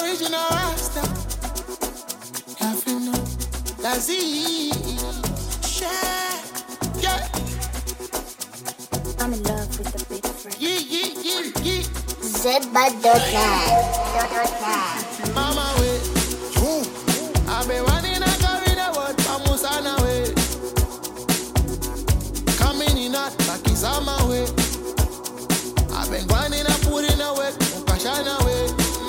original Rasta. Nothing, no. That's it. Share. Yeah. I'm in love with the big friend. Yeah. Zebba.net. Mama way. I've been running a carry the word from Musana way. Coming in hot, like it's on my way. I've been running a putting away, passion away.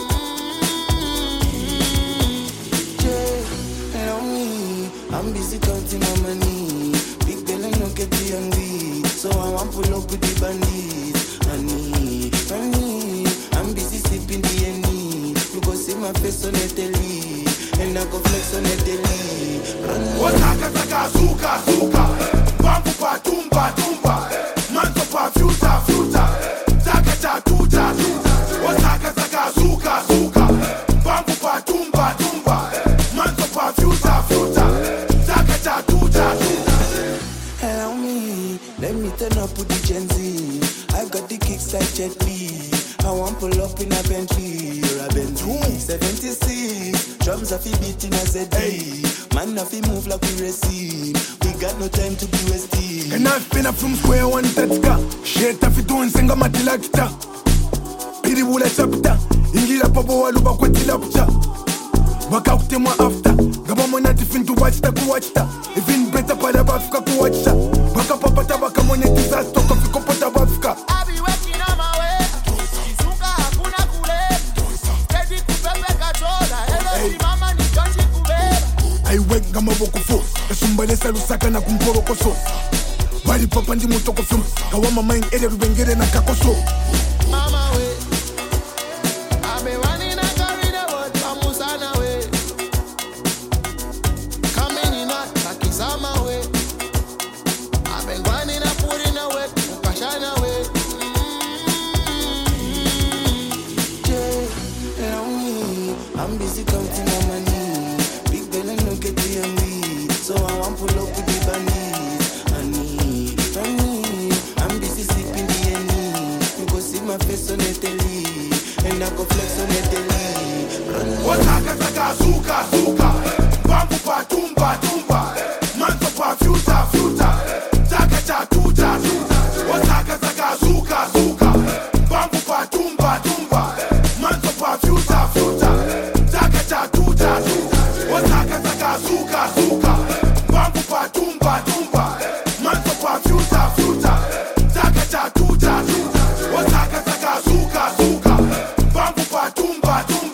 Hello me, I'm busy counting my money. Big girl and no get the hungry, so I want pull up with the bandits. Honey, I'm busy sipping the Henny. You go see my face on the telly, and I go flex on the telly. Wataka taka suka, bambu pa tumba, manto pa futa, taka ta tuta. Wataka taka suka, bambu pa tumba, manto pa futa, taka ta tuta. Allow me, let me turn up with the Gen Z. I got the kicks like Jet Li. I want pull up in a Bentley or a Bentley 76. Drums are beating as a day. Man, if he move like we receive. We got no time to be wasted. And I've been up from square one tetska. Shit, if you doing singa matilakta. Piri wula chapta. Ingira pabo waluba kwa tilapcha. Waka kutemwa after. Gaba mwana tifintu watchta. Even better pada bafka kuwatcha. Waka papata waka mwane disaster. Kofi kopata bafka. I be working on my way. Kizuka hakuna kule. Steady kupepe kachola. Hello, mama ni kanji kubeba. Aiwenga maboko fo. Esumbale salusaka na kumporo koso. Bali papa ndi mutoko film. Kawama mind ere rubengere na kakoso. Mama way. I've been running a carry the word from Musana way. Coming in hot, like it's on my way. I've been running a putting away, passion away. Allow me, I'm busy counting my money. Big girl and no get the hungry, so I want pull up with the bandits. Honey, I'm busy sipping the Henny. You go see my face on the telly, and I go flex on the telly. Wataka taka suka, bambu pa tumba, manto pa futa, taka ta tuta. Wataka taka suka, bambu pa tumba, manto pa futa, taka ta tuta. Wataka taka suka, bambu pa tumba, manto pa futa, taka ta tuta. Wataka taka suka, bambu pa tumba.